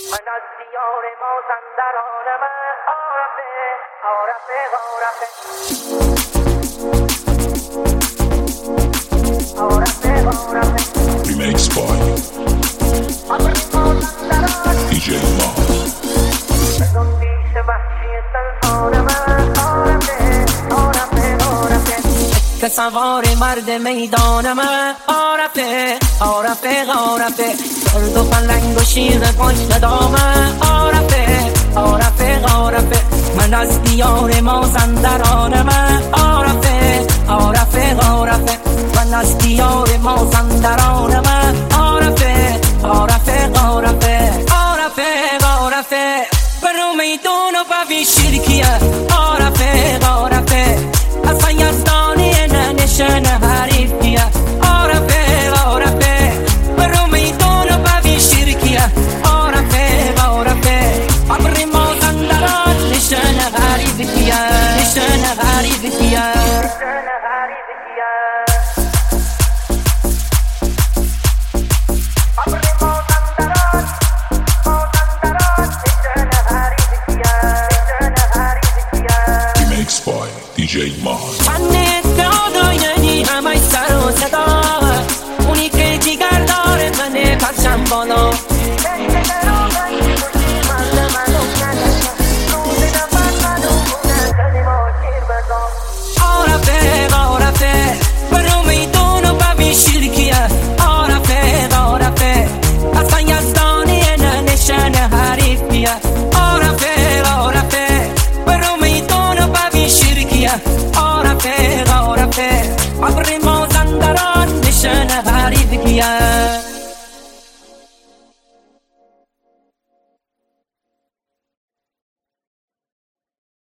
من از دیار مازندرانم عارفه عارفه عارفه عارفه Remix by DJ Maz. که سوار مرد میدانم عارفه عارفه عارفه درد و پلنگ و شیر پشت دامم عارفه عارفه عارفه من از دیار مازندرانم عارفه عارفه عارفه من از دیار مازندرانم عارفه عارفه عارفه عارفه عارفه برو میدون و ببین شرکیه عارفه عارفه اصلا یزدانی ننشن حریفیه عارفه عارفه برو میدون و ببین شرکیه عارفه عارفه عبر مازندران نشن حریفیه نشن حریفیه Remix by DJ Maz. من دادایی همه سر و صدا اونی که جیگر داره منه پرچم بالا